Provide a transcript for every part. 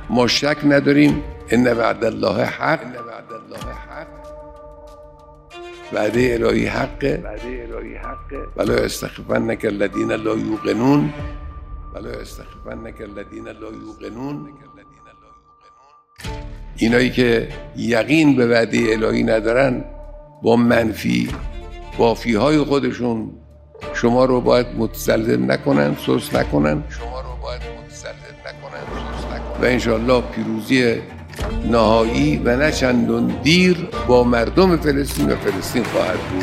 ما شک نداریم ان وعد الله حق، وعده الهی حقه. ولا یستخفنک الذین لا یوقنون. اینایی که یقین به وعده الهی ندارن با منفی بافیهای خودشون شما رو باید متسلط نکنن، سست نکنن و انشاءالله پیروزی نهایی و نه چندان دیر با مردم فلسطین و فلسطین خواهد بود.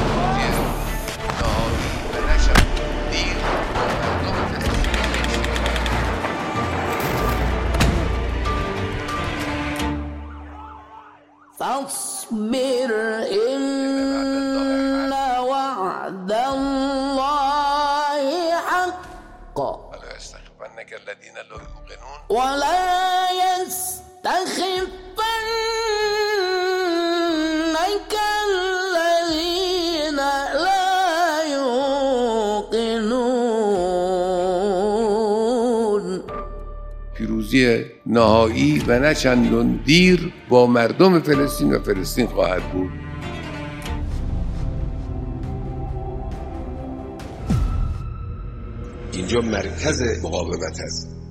فاصبر إن وعد الله حق ولا يستخفنك الذين لا يوقنون پیروزی نهایی و نه چندان دیر با مردم فلسطین و فلسطین خواهد بود. اینجا مرکز مقاومت است.